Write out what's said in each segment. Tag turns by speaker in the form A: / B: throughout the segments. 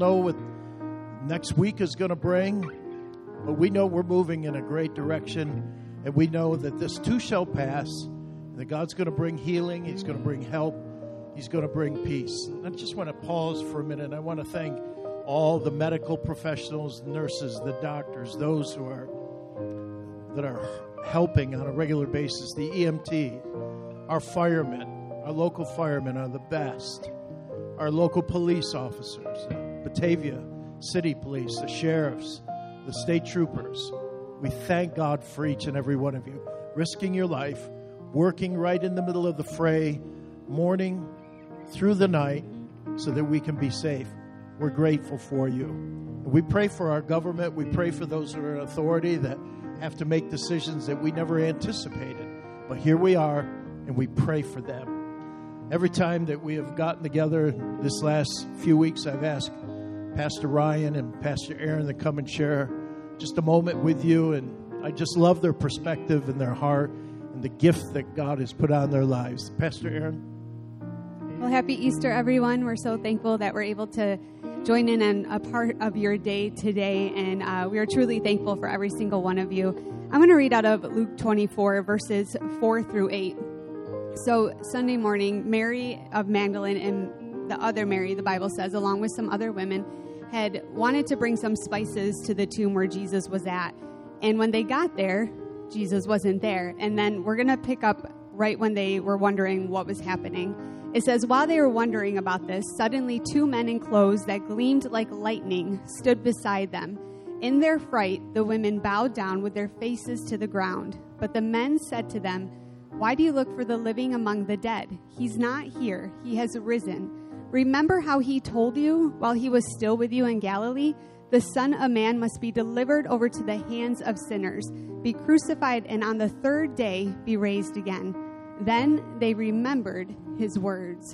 A: know what next week is going to bring, but we know we're moving in a great direction, and we know that this too shall pass, and that God's going to bring healing, He's going to bring help, He's going to bring peace. I just want to pause for a minute. I want to thank all the medical professionals, nurses, the doctors, those who are helping on a regular basis, the EMT, our firemen, our local firemen are the best, our local police officers, Batavia City Police, the sheriffs, the state troopers. We thank God for each and every one of you, risking your life, working right in the middle of the fray, morning through the night, so that we can be safe. We're grateful for you. We pray for our government. We pray for those who are in authority that have to make decisions that we never anticipated. But here we are, and we pray for them. Every time that we have gotten together this last few weeks, I've asked Pastor Ryan and Pastor Aaron to come and share just a moment with you. And I just love their perspective and their heart and the gift that God has put on their lives. Pastor Aaron?
B: Well, happy Easter, everyone. We're so thankful that we're able to join in on a part of your day today, and we are truly thankful for every single one of you. I'm going to read out of Luke 24, verses 4 through 8. So Sunday morning, Mary of Magdalene and the other Mary, the Bible says, along with some other women, had wanted to bring some spices to the tomb where Jesus was at. And when they got there, Jesus wasn't there. And then we're going to pick up right when they were wondering what was happening. It says, while they were wondering about this, suddenly 2 men in clothes that gleamed like lightning stood beside them. In their fright, the women bowed down with their faces to the ground. But the men said to them, why do you look for the living among the dead? He's not here. He has risen. Remember how he told you while he was still with you in Galilee? The Son of Man must be delivered over to the hands of sinners, be crucified, and on the 3rd day be raised again. Then they remembered his words.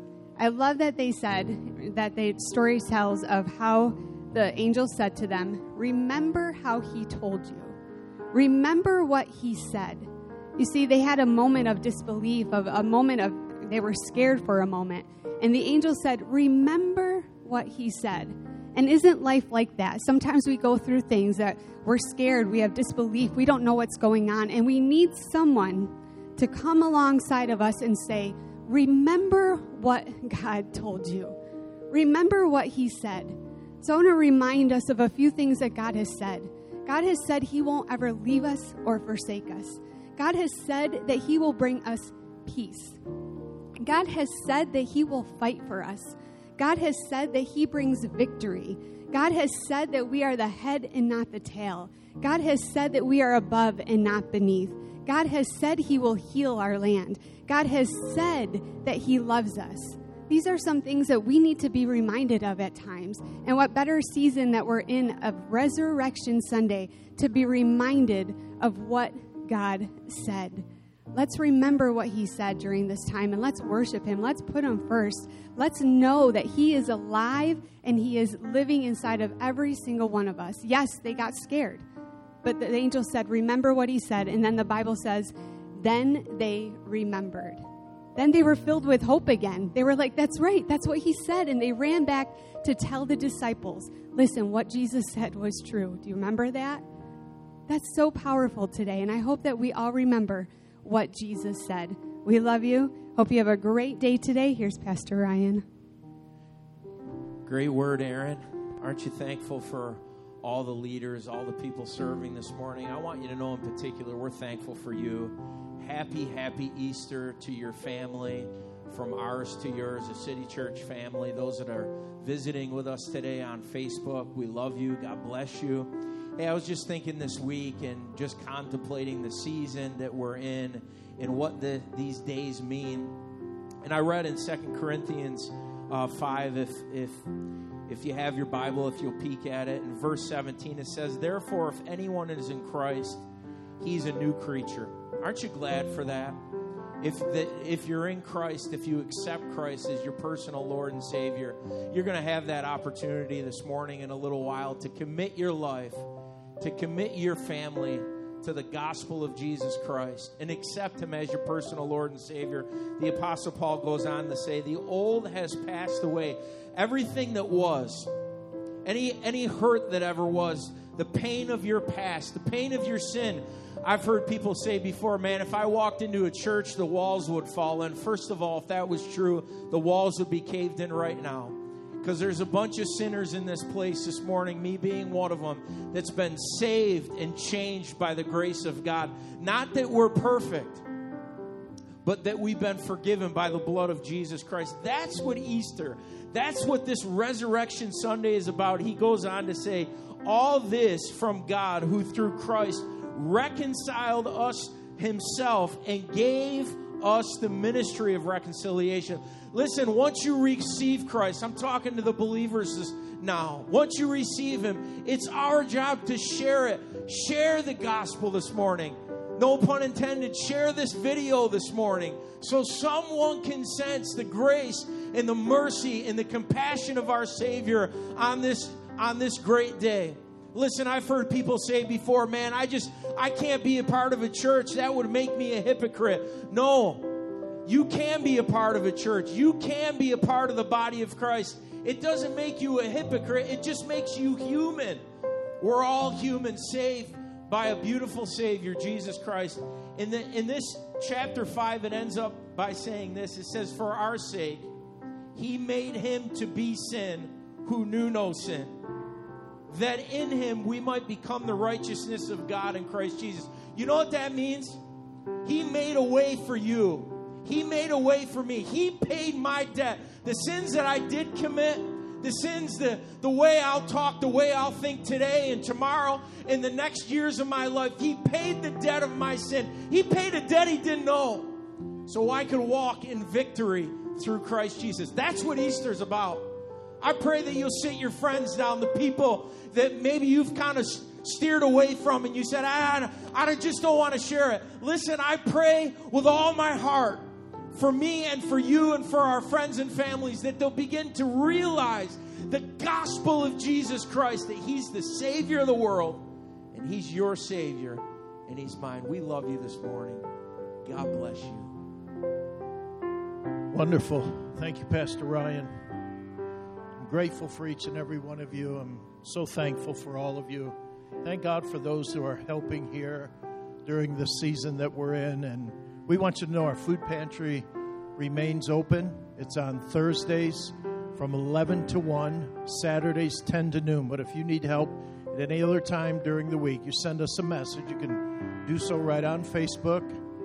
B: I love that they said, that the story tells of how the angel said to them, remember how he told you. Remember what he said. You see, they had a moment of disbelief, of a moment of, they were scared for a moment. And the angel said, remember what he said. And isn't life like that? Sometimes we go through things that we're scared, we have disbelief, we don't know what's going on, and we need someone to come alongside of us and say, remember what God told you. Remember what he said. So I want to remind us of a few things that God has said. God has said he won't ever leave us or forsake us. God has said that he will bring us peace. God has said that he will fight for us. God has said that he brings victory. God has said that we are the head and not the tail. God has said that we are above and not beneath. God has said he will heal our land. God has said that he loves us. These are some things that we need to be reminded of at times. And what better season that we're in of Resurrection Sunday to be reminded of what God said. Let's remember what he said during this time, and let's worship him. Let's put him first. Let's know that he is alive and he is living inside of every single one of us. Yes, they got scared. But the angel said, remember what he said. And then the Bible says, then they remembered. Then they were filled with hope again. They were like, that's right. That's what he said. And they ran back to tell the disciples, listen, what Jesus said was true. Do you remember that? That's so powerful today. And I hope that we all remember what Jesus said. We love you. Hope you have a great day today. Here's Pastor Ryan.
C: Great word, Aaron. Aren't you thankful for all the leaders, all the people serving this morning? I want you to know in particular, we're thankful for you. Happy Easter to your family, from ours to yours, a City Church family. Those that are visiting with us today on Facebook, we love you. God bless you. Hey, I was just thinking this week and just contemplating the season that we're in and what these days mean. And I read in 2 Corinthians 5, if you have your Bible, if you'll peek at it, in verse 17, it says, therefore, if anyone is in Christ, he's a new creature. Aren't you glad for that? If you're in Christ, if you accept Christ as your personal Lord and Savior, you're going to have that opportunity this morning in a little while to commit your life, to commit your family to the gospel of Jesus Christ and accept him as your personal Lord and Savior. The Apostle Paul goes on to say, the old has passed away. Everything that was any hurt that ever was, the pain of your past, the pain of your sin. I've heard people say before, man, if I walked into a church, the walls would fall in. First of all, if that was true, the walls would be caved in right now. Because there's a bunch of sinners in this place this morning, me being one of them, that's been saved and changed by the grace of God. Not that we're perfect, but that we've been forgiven by the blood of Jesus Christ. That's what Easter, that's what this Resurrection Sunday is about. He goes on to say, all this from God, who through Christ reconciled us himself and gave us the ministry of reconciliation. Listen, once you receive Christ, I'm talking to the believers now. Once you receive him, it's our job to share it. Share the gospel this morning. No pun intended. Share this video this morning so someone can sense the grace and the mercy and the compassion of our Savior on this great day. Listen, I've heard people say before, man, I can't be a part of a church. That would make me a hypocrite. No, you can be a part of a church. You can be a part of the body of Christ. It doesn't make you a hypocrite. It just makes you human. We're all human, saved by a beautiful Savior, Jesus Christ. In this chapter 5, it ends up by saying this. It says, for our sake, he made him to be sin who knew no sin, that in him we might become the righteousness of God in Christ Jesus. You know what that means? He made a way for you. He made a way for me. He paid my debt. The sins that I did commit, the sins, the way I'll talk, the way I'll think today and tomorrow and the next years of my life, he paid the debt of my sin. He paid a debt he didn't know so I could walk in victory through Christ Jesus. That's what Easter's about. I pray that you'll sit your friends down, the people that maybe you've kind of steered away from and you said, I just don't want to share it. Listen, I pray with all my heart for me and for you and for our friends and families that they'll begin to realize the gospel of Jesus Christ, that he's the Savior of the world and he's your Savior and he's mine. We love you this morning. God bless you.
A: Wonderful. Thank you, Pastor Ryan. Grateful for each and every one of you. I'm so thankful for all of you. Thank God for those who are helping here during the season that we're in. And we want you to know our food pantry remains open. It's on Thursdays from 11 to 1, Saturdays 10 to noon. But if you need help at any other time during the week, you send us a message. You can do so right on Facebook.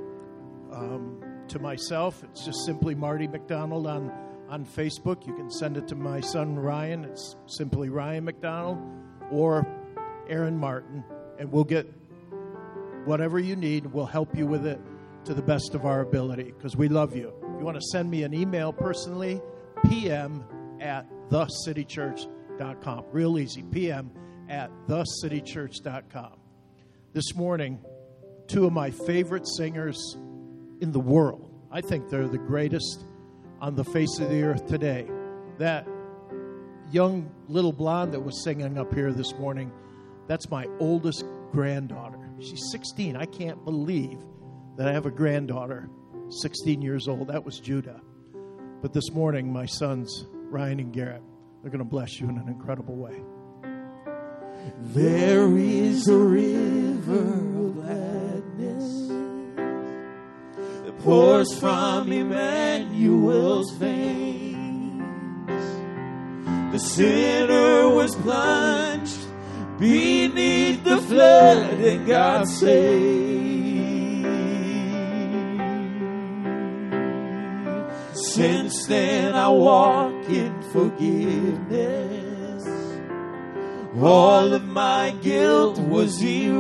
A: To myself, it's just simply Marty McDonald on Facebook. You can send it to my son Ryan. It's simply Ryan McDonald or Aaron Martin, and we'll get whatever you need. We'll help you with it to the best of our ability because we love you. If you want to send me an email personally, pm@thecitychurch.com. Real easy, pm@thecitychurch.com. This morning, two of my favorite singers in the world. I think they're the greatest on the face of the earth today. That young little blonde that was singing up here this morning, that's my oldest granddaughter. She's 16. I can't believe that I have a granddaughter, 16 years old. That was Judah. But this morning, my sons, Ryan and Garrett, they're going to bless you in an incredible way.
C: There is a river of gladness that pours from Emmanuel's veins. The sinner was plunged beneath the flood and God saved. Since then I walk in forgiveness. All of my guilt was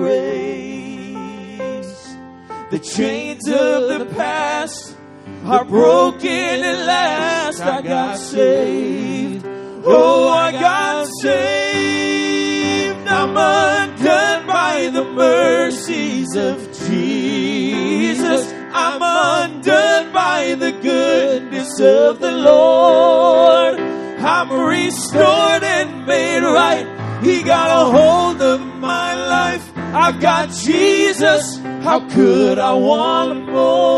C: erased. The chains of the past are broken at last. I got saved. Oh, I got saved. I'm undone by the mercies of Jesus. I'm undone by the goodness of the Lord. I'm restored and made right. He got a hold of my life. I've got Jesus. How could I want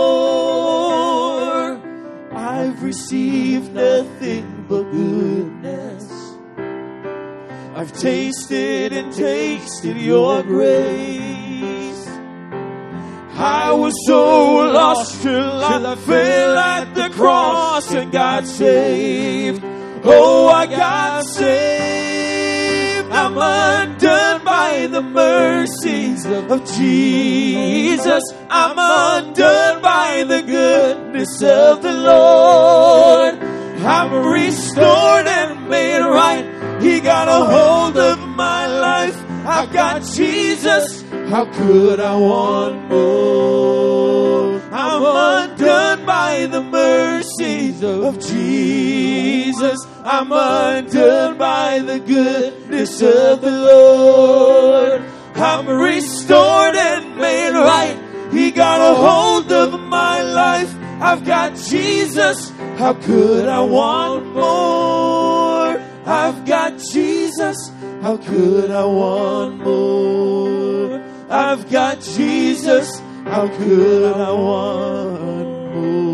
C: more? I've received nothing but goodness. I've tasted and tasted your grace. I was so lost till I fell at the cross and got saved. Oh, I got saved. I'm undone by the mercies of Jesus. I'm undone by the goodness of the Lord. I'm restored and made right. He got a hold of my life. I've got Jesus. How could I want more? I'm undone by the mercies of Jesus. I'm undone by the goodness of the Lord. I'm restored and made right. He got a hold of my life. I've got Jesus. How could I want more? I've got Jesus. How could I want more? I've got Jesus. How could I want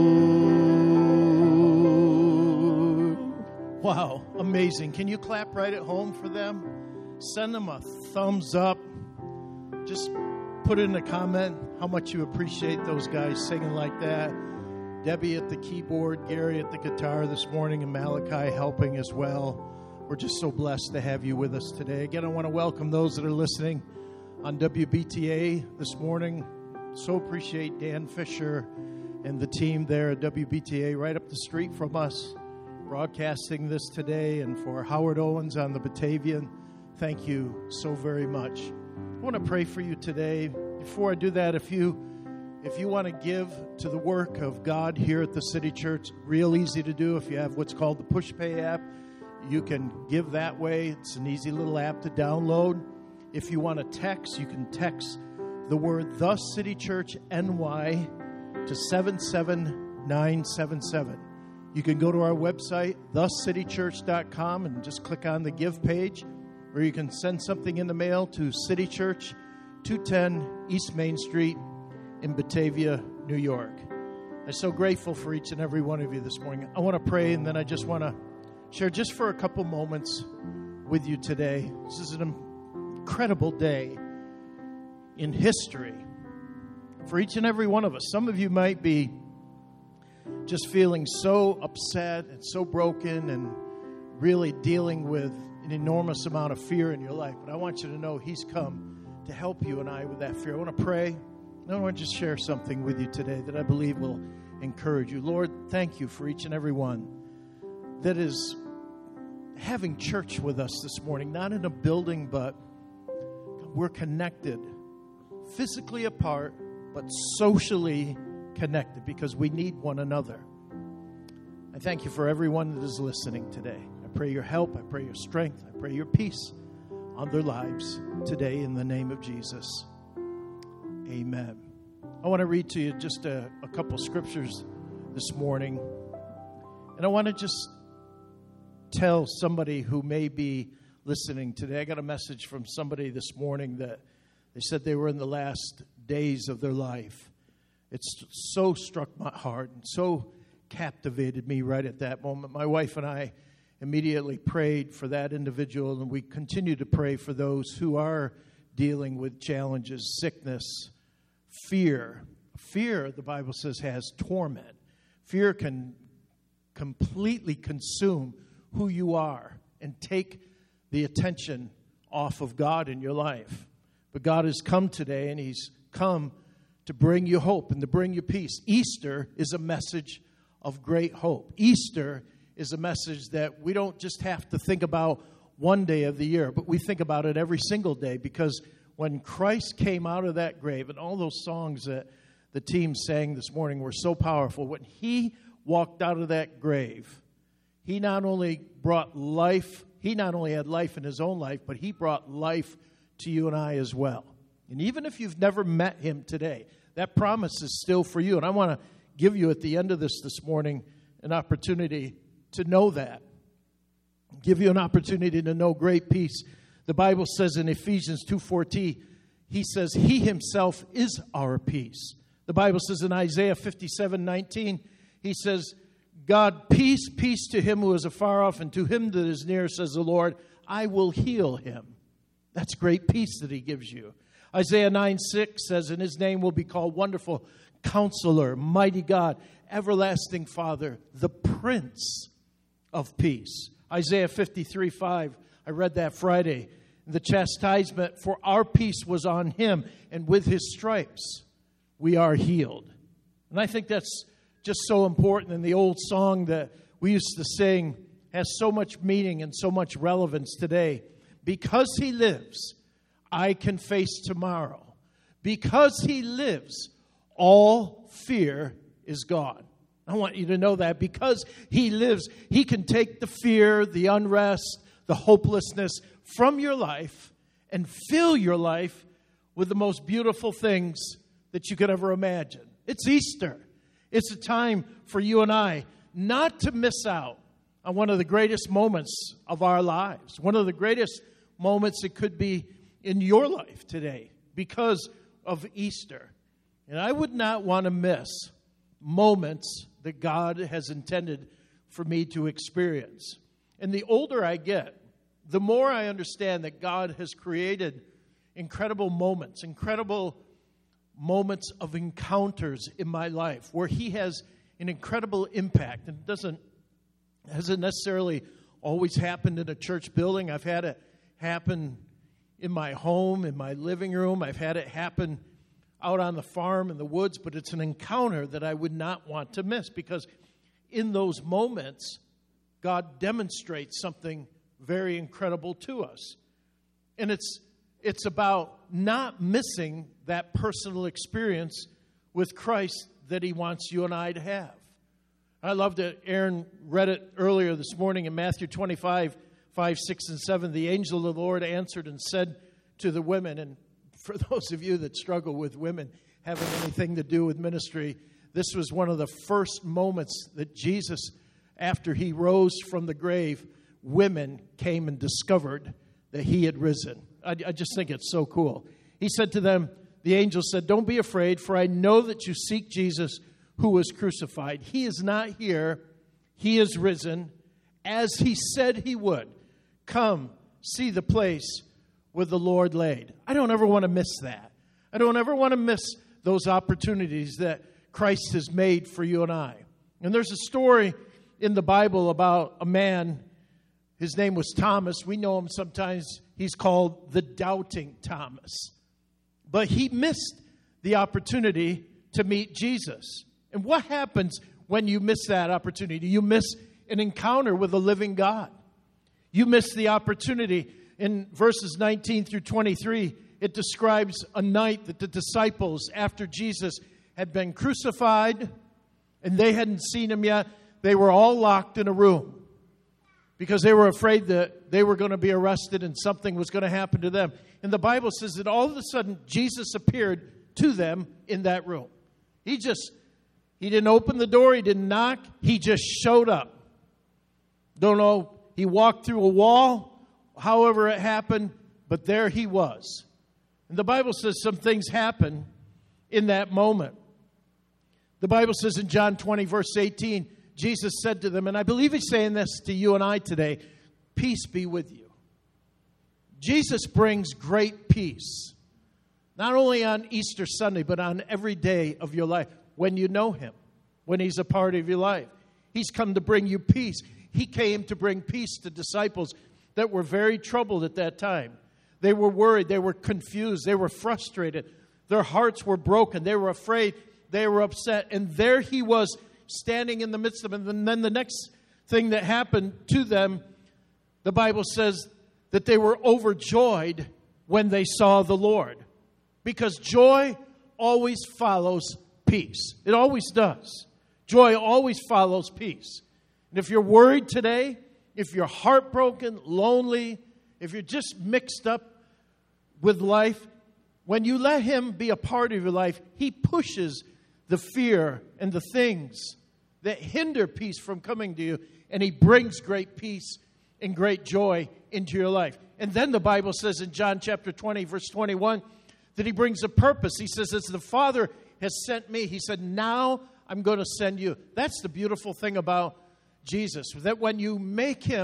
C: more?
A: Wow, amazing. Can you clap right at home for them? Send them a thumbs up. Just put in a comment how much you appreciate those guys singing like that. Debbie at the keyboard, Gary at the guitar this morning, and Malachi helping as well. We're just so blessed to have you with us today. Again, I want to welcome those that are listening on WBTA this morning. So appreciate Dan Fisher and the team there at WBTA right up the street from us broadcasting this today. And for Howard Owens on the Batavian, thank you so very much. I want to pray for you today. Before I do that, if you want to give to the work of God here at the City Church, real easy to do. If you have what's called the PushPay app, you can give that way. It's an easy little app to download. If you want to text, you can text the word The City Church NY to 77977. You can go to our website, thecitychurch.com, and just click on the Give page, or you can send something in the mail to City Church, 210 East Main Street in Batavia, New York. I'm so grateful for each and every one of you this morning. I want to pray, and then I just want to share just for a couple moments with you today. This is an incredible day in history for each and every one of us. Some of you might be just feeling so upset and so broken and really dealing with an enormous amount of fear in your life. But I want you to know He's come to help you and I with that fear. I want to pray. I want to just share something with you today that I believe will encourage you. Lord, thank you for each and every one that is having church with us this morning, not in a building, but we're connected, physically apart, but socially connected because we need one another. I thank you for everyone that is listening today. I pray your help. I pray your strength. I pray your peace on their lives today in the name of Jesus. Amen. I want to read to you just a couple scriptures this morning. And I want to just tell somebody who may be listening today. I got a message from somebody this morning that they said they were in the last days of their life. It's so struck my heart and so captivated me right at that moment. My wife and I immediately prayed for that individual, and we continue to pray for those who are dealing with challenges, sickness, fear. Fear, the Bible says, has torment. Fear can completely consume who you are and take the attention off of God in your life. But God has come today, and He's come to bring you hope and to bring you peace. Easter is a message of great hope. Easter is a message that we don't just have to think about one day of the year, but we think about it every single day, because when Christ came out of that grave, and all those songs that the team sang this morning were so powerful, when He walked out of that grave, He not only brought life, He not only had life in His own life, but He brought life to you and I as well. And even if you've never met Him today, that promise is still for you. And I want to give you at the end of this morning an opportunity to know that. Give you an opportunity to know great peace. The Bible says in Ephesians 2:14, He says He Himself is our peace. The Bible says in Isaiah 57:19, He says, God, peace, peace to him who is afar off, and to him that is near, says the Lord, I will heal him. That's great peace that he gives you. Isaiah 9:6 says, and his name will be called Wonderful Counselor, Mighty God, Everlasting Father, the Prince of Peace. Isaiah 53:5, I read that Friday. The chastisement for our peace was on him, and with his stripes we are healed. And I think that's just so important. And the old song that we used to sing has so much meaning and so much relevance today. Because he lives, I can face tomorrow. Because he lives, all fear is gone. I want you to know that. Because he lives, he can take the fear, the unrest, the hopelessness from your life and fill your life with the most beautiful things that you could ever imagine. It's Easter. It's a time for you and I not to miss out on one of the greatest moments of our lives, one of the greatest moments it could be in your life today because of Easter. And I would not want to miss moments that God has intended for me to experience. And the older I get, the more I understand that God has created incredible moments of encounters in my life where he has an incredible impact. And it hasn't necessarily always happened in a church building. I've had it happen in my home, in my living room. I've had it happen out on the farm in the woods, but it's an encounter that I would not want to miss because in those moments, God demonstrates something very incredible to us. And it's about not missing that personal experience with Christ that he wants you and I to have. I love that Aaron read it earlier this morning in Matthew 25, 5, 6, and 7. The angel of the Lord answered and said to the women, and for those of you that struggle with women having anything to do with ministry, this was one of the first moments that Jesus, after he rose from the grave, women came and discovered that he had risen. I just think it's so cool. He said to them, the angel said, don't be afraid, for I know that you seek Jesus who was crucified. He is not here. He is risen, as he said he would. Come, see the place where the Lord laid. I don't ever want to miss that. I don't ever want to miss those opportunities that Christ has made for you and I. And there's a story in the Bible about a man. His name was Thomas. We know him sometimes. He's called the Doubting Thomas. But he missed the opportunity to meet Jesus. And what happens when you miss that opportunity? You miss an encounter with a living God. You miss the opportunity. In verses 19 through 23, it describes a night that the disciples, after Jesus had been crucified, and they hadn't seen him yet, they were all locked in a room because they were afraid that they were going to be arrested and something was going to happen to them. And the Bible says that all of a sudden, Jesus appeared to them in that room. He didn't open the door. He didn't knock. He just showed up. Don't know. He walked through a wall, however it happened, but there he was. And the Bible says some things happen in that moment. The Bible says in John 20, verse 18, Jesus said to them, and I believe he's saying this to you and I today, peace be with you. Jesus brings great peace, not only on Easter Sunday, but on every day of your life when you know him, when he's a part of your life. He's come to bring you peace. He came to bring peace to disciples that were very troubled at that time. They were worried. They were confused. They were frustrated. Their hearts were broken. They were afraid. They were upset. And there he was standing in the midst of them. And then the next thing that happened to them, the Bible says that they were overjoyed when they saw the Lord. Because joy always follows peace. It always does. Joy always follows peace. And if you're worried today, if you're heartbroken, lonely, if you're just mixed up with life, when you let him be a part of your life, he pushes the fear and the things that hinder peace from coming to you, and he brings great peace and great joy into your life. And then the Bible says in John chapter 20, verse 21, that he brings a purpose. He says, as the Father has sent me, he said, now I'm going to send you. That's the beautiful thing about Jesus, that when you make him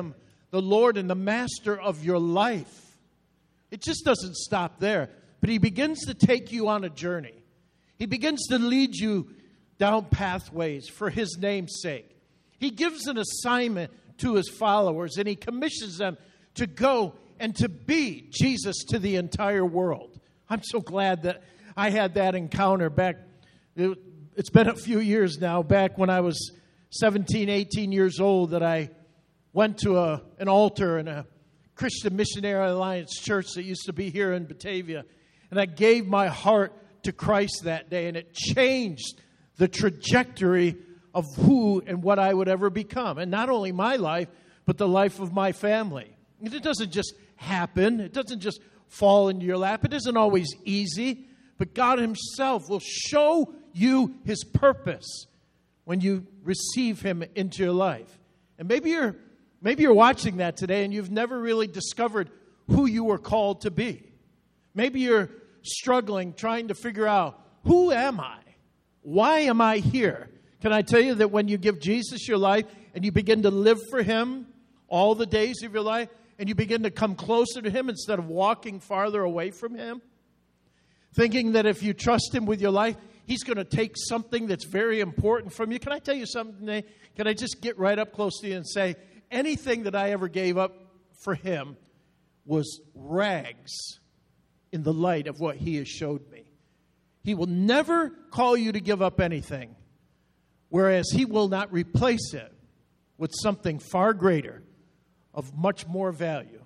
A: the Lord and the master of your life, it just doesn't stop there. But he begins to take you on a journey. He begins to lead you down pathways for his name's sake. He gives an assignment to his followers, and he commissions them to go and to be Jesus to the entire world. I'm so glad that I had that encounter back. It's been a few years now, back when I was 17, 18 years old, that I went to an altar in a Christian Missionary Alliance church that used to be here in Batavia. And I gave my heart to Christ that day, and it changed the trajectory of who and what I would ever become. And not only my life, but the life of my family. And it doesn't just happen. It doesn't just fall into your lap. It isn't always easy. But God himself will show you his purpose when you receive him into your life. And maybe you're watching that today and you've never really discovered who you were called to be. Maybe you're struggling, trying to figure out, who am I? Why am I here? Can I tell you that when you give Jesus your life and you begin to live for him all the days of your life, and you begin to come closer to him instead of walking farther away from him, thinking that if you trust him with your life, he's going to take something that's very important from you. Can I tell you something today? Can I just get right up close to you and say, anything that I ever gave up for him was rags in the light of what he has showed me. He will never call you to give up anything, whereas he will not replace it with something far greater of much more value.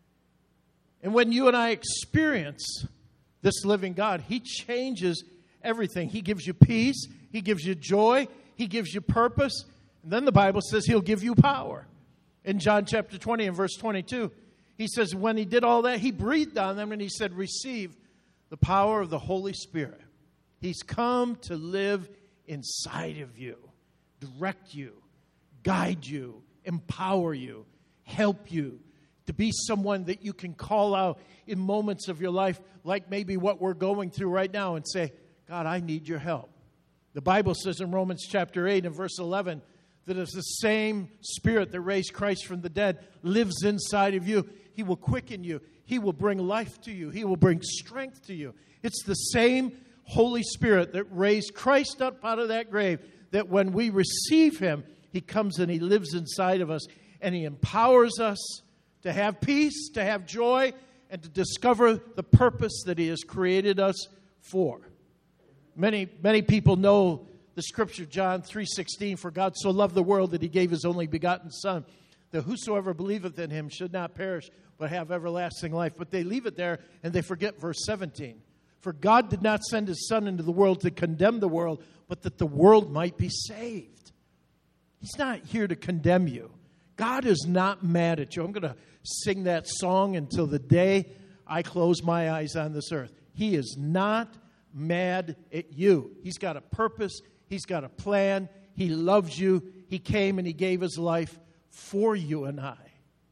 A: And when you and I experience this living God, he changes everything. He gives you peace. He gives you joy. He gives you purpose. And then the Bible says he'll give you power. In John chapter 20 and verse 22, he says when he did all that, he breathed on them and he said, receive the power of the Holy Spirit. He's come to live inside of you, direct you, guide you, empower you, help you to be someone that you can call out in moments of your life, like maybe what we're going through right now, and say, God, I need your help. The Bible says in Romans chapter 8 and verse 11 that if the same Spirit that raised Christ from the dead lives inside of you, he will quicken you. He will bring life to you. He will bring strength to you. It's the same Holy Spirit that raised Christ up out of that grave, that when we receive him, he comes and he lives inside of us, and he empowers us to have peace, to have joy, and to discover the purpose that he has created us for. Many people know the scripture, John 3:16, for God so loved the world that he gave his only begotten Son, that whosoever believeth in him should not perish, but have everlasting life. But they leave it there, and they forget verse 17. For God did not send his Son into the world to condemn the world, but that the world might be saved. He's not here to condemn you. God is not mad at you. I'm going to sing that song until the day I close my eyes on this earth. He is not mad at you. He's got a purpose. He's got a plan. He loves you. He came and he gave his life for you and I.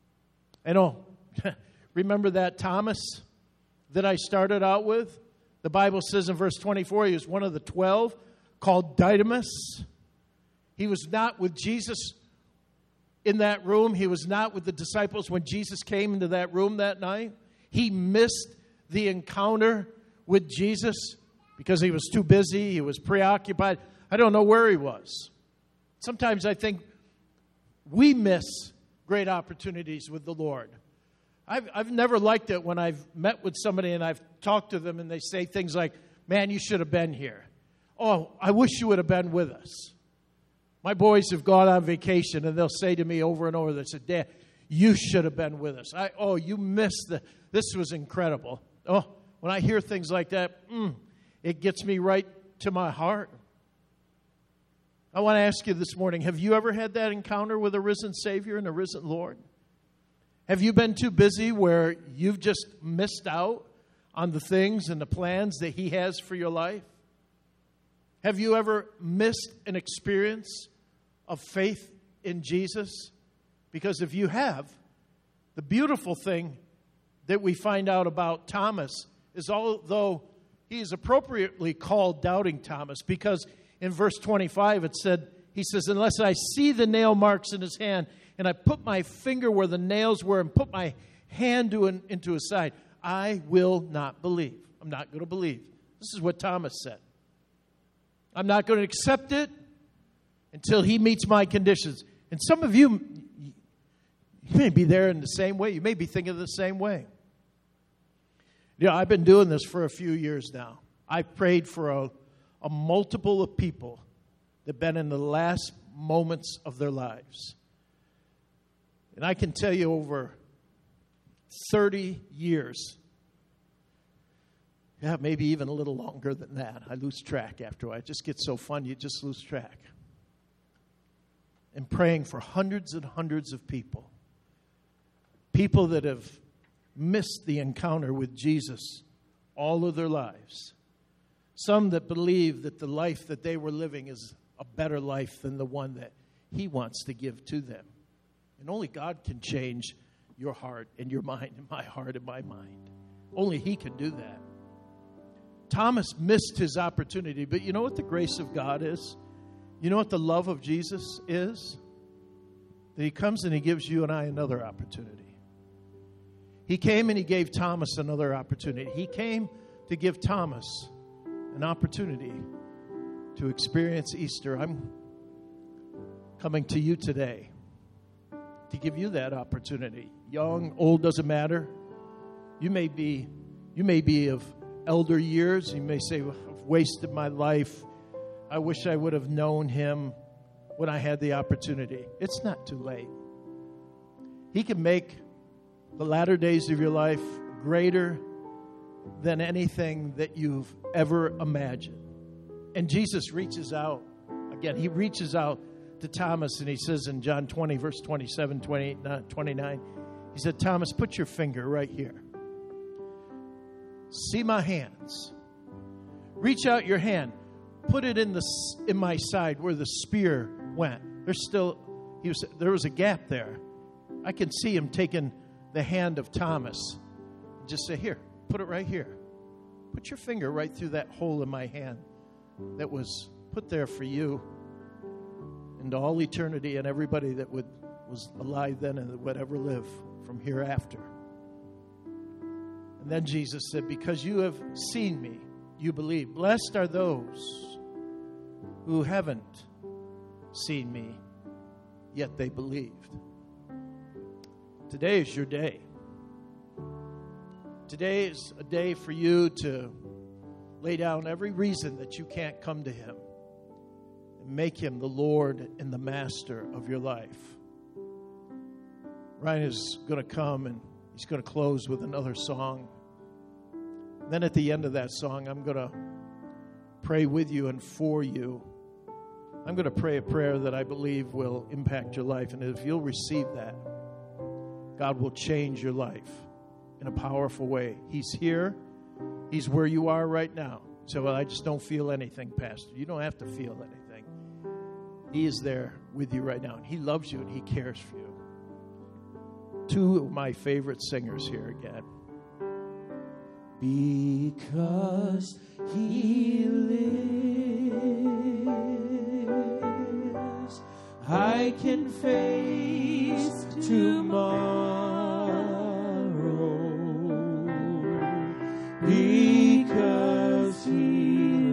A: I know. Remember that Thomas that I started out with? The Bible says in verse 24, he was one of the 12 called Didymus. He was not with Jesus in that room. He was not with the disciples when Jesus came into that room that night. He missed the encounter with Jesus because he was too busy. He was preoccupied. I don't know where he was. Sometimes I think we miss great opportunities with the Lord. I've never liked it when I've met with somebody and I've talked to them and they say things like, man, you should have been here. Oh, I wish you would have been with us. My boys have gone on vacation and they'll say to me over and over, they said, Dad, you should have been with us. You missed this was incredible. Oh, when I hear things like that, it gets me right to my heart. I want to ask you this morning, have you ever had that encounter with a risen Savior and a risen Lord? Have you been too busy where you've just missed out on the things and the plans that he has for your life? Have you ever missed an experience of faith in Jesus? Because if you have, the beautiful thing that we find out about Thomas is although he is appropriately called Doubting Thomas, because in verse 25 he says, unless I see the nail marks in his hand and I put my finger where the nails were and put my hand into his side, I will not believe. I'm not going to believe. This is what Thomas said. I'm not going to accept it until he meets my conditions. And some of you may be there in the same way. You may be thinking the same way. I've been doing this for a few years now. I've prayed for a multiple of people that have been in the last moments of their lives. And I can tell you over 30 years, maybe even a little longer than that. I lose track after a while. It just gets so fun, you just lose track. And praying for hundreds and hundreds of people. People that have missed the encounter with Jesus all of their lives. Some that believe that the life that they were living is a better life than the one that he wants to give to them. And only God can change your heart and your mind and my heart and my mind. Only he can do that. Thomas missed his opportunity, but you know what the grace of God is? You know what the love of Jesus is? That he comes and he gives you and I another opportunity. He came and he gave Thomas another opportunity. He came to give Thomas an opportunity to experience Easter. I'm coming to you today to give you that opportunity. Young, old, doesn't matter. You may be of elder years. You may say, I've wasted my life. I wish I would have known him when I had the opportunity. It's not too late. He can make the latter days of your life greater than anything that you've ever imagined. And Jesus reaches out. Again, he reaches out to Thomas and he says in John 20, verse 27, 28, 29, he said, Thomas, put your finger right here. See my hands. Reach out your hand. Put it in my side where the spear went. There was a gap there. I can see him taking the hand of Thomas. Just say, here, put it right here. Put your finger right through that hole in my hand that was put there for you and all eternity and everybody that was alive then and that would ever live from hereafter. And then Jesus said, because you have seen me, you believe. Blessed are those who haven't seen me, yet they believed. Today is your day. Today is a day for you to lay down every reason that you can't come to him and make him the Lord and the master of your life. Ryan is going to come and he's going to close with another song. Then at the end of that song, I'm going to pray with you and for you. I'm going to pray a prayer that I believe will impact your life. And if you'll receive that, God will change your life in a powerful way. He's here. He's where you are right now. So, well, I just don't feel anything, Pastor. You don't have to feel anything. He is there with you right now. And he loves you and he cares for you. Two of my favorite singers here again. Because he lives, I can face tomorrow. Because he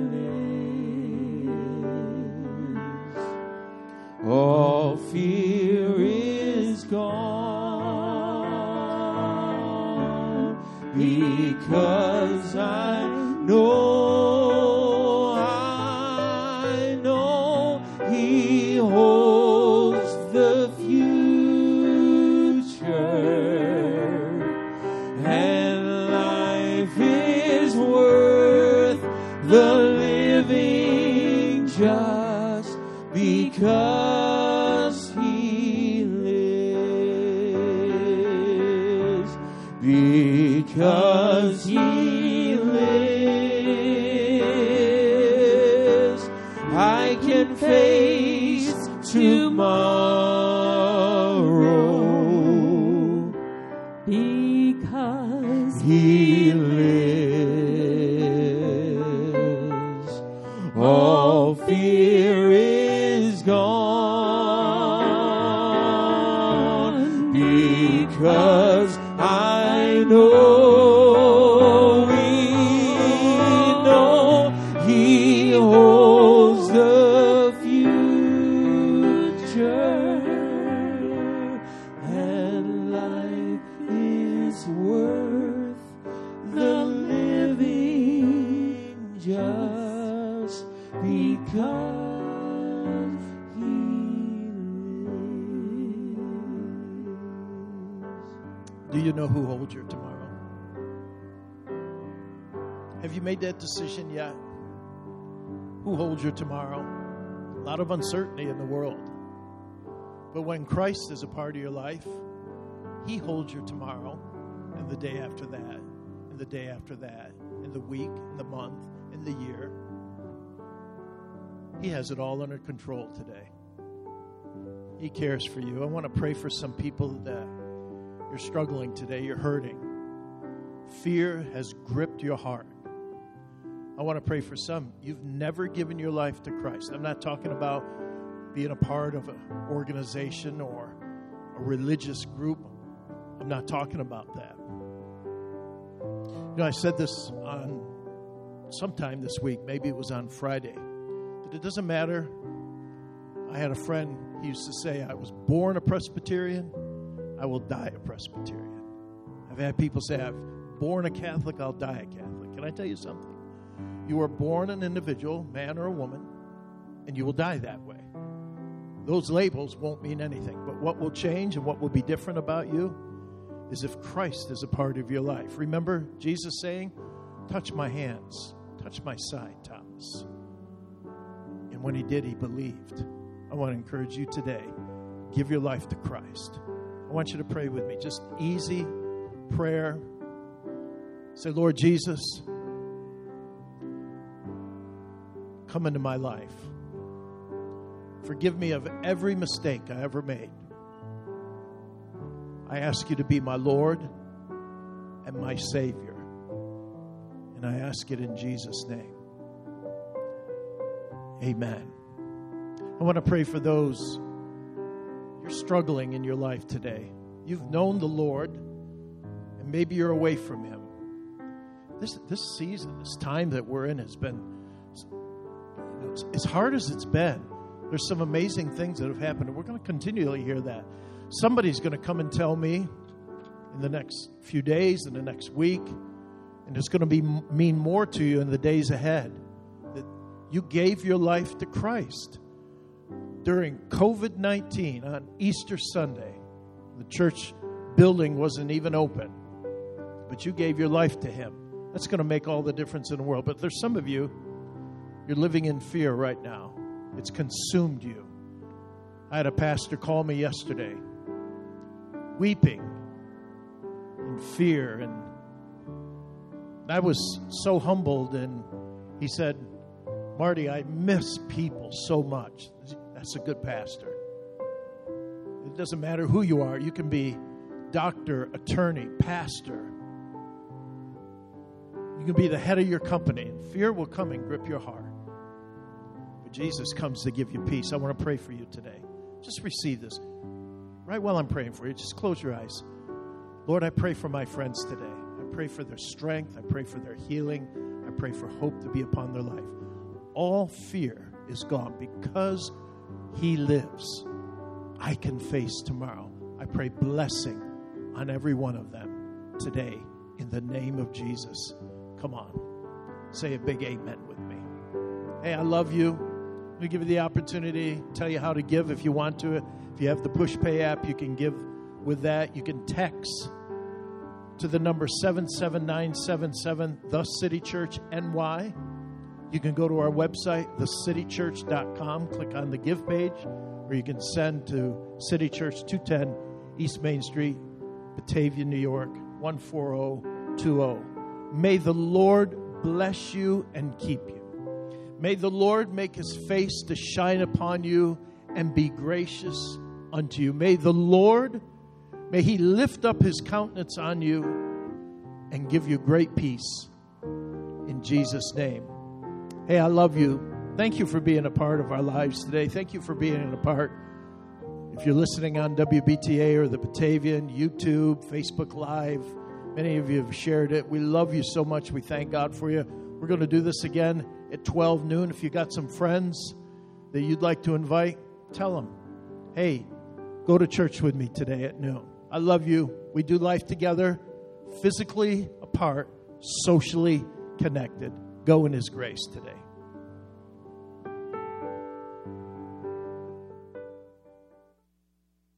A: lives, all fear is gone. Because I know he holds the future, and life is worth the living just because he lives. Because he lives, I can face tomorrow. Because he lives, all fear is gone.
C: because He lives.
A: Do you know who holds your tomorrow? Have you made that decision yet? Who holds your tomorrow? A lot of uncertainty in the world. But when Christ is a part of your life, He holds your tomorrow and the day after that, and the day after that, and the week, and the month, and the year. He has it all under control today. He cares for you. I want to pray for some people that you're struggling today. You're hurting. Fear has gripped your heart. I want to pray for some. You've never given your life to Christ. I'm not talking about being a part of an organization or a religious group. I'm not talking about that. You know, I said this on sometime this week. Maybe it was on Friday. But it doesn't matter. I had a friend, he used to say, I was born a Presbyterian, I will die a Presbyterian. I've had people say, I'm born a Catholic, I'll die a Catholic. Can I tell you something? You are born an individual, man or a woman, and you will die that way. Those labels won't mean anything. But what will change and what will be different about you is if Christ is a part of your life. Remember Jesus saying, touch my hands, touch my side, Thomas. And when he did, he believed. I want to encourage you today, give your life to Christ. I want you to pray with me. Just easy prayer. Say, Lord Jesus, come into my life. Forgive me of every mistake I ever made. I ask you to be my Lord and my Savior. And I ask it in Jesus' name. Amen. I want to pray for those you're struggling in your life today. You've known the Lord, and maybe you're away from Him. This season, this time that we're in has been, as hard as it's been, there's some amazing things that have happened, and we're going to continually hear that. Somebody's going to come and tell me in the next few days, in the next week, and it's going to mean more to you in the days ahead, that you gave your life to Christ during COVID-19 on Easter Sunday. The church building wasn't even open, but you gave your life to Him. That's going to make all the difference in the world. But there's some of you, you're living in fear right now. It's consumed you. I had a pastor call me yesterday, weeping in fear, and I was so humbled, and he said, Marty, I miss people so much. That's a good pastor. It doesn't matter who you are. You can be doctor, attorney, pastor. You can be the head of your company, and fear will come and grip your heart. But Jesus comes to give you peace. I want to pray for you today. Just receive this. Right while I'm praying for you, just close your eyes. Lord, I pray for my friends today. I pray for their strength. I pray for their healing. I pray for hope to be upon their life. All fear is gone because He lives. I can face tomorrow. I pray blessing on every one of them today in the name of Jesus. Come on. Say a big amen with me. Hey, I love you. Let me give you the opportunity, tell you how to give if you want to. If you have the PushPay app, you can give with that. You can text to the number 77977, The City Church NY. You can go to our website, thecitychurch.com, click on the give page, or you can send to City Church 210 East Main Street, Batavia, New York, 14020. May the Lord bless you and keep you. May the Lord make His face to shine upon you and be gracious unto you. May the Lord, may He lift up His countenance on you and give you great peace. In Jesus' name. Hey, I love you. Thank you for being a part of our lives today. Thank you for being a part. If you're listening on WBTA or the Batavian, YouTube, Facebook Live, many of you have shared it. We love you so much. We thank God for you. We're going to do this again at 12 noon. If you got some friends that you'd like to invite, tell them, hey, go to church with me today at noon. I love you. We do life together, physically apart, socially connected. Go in His grace today.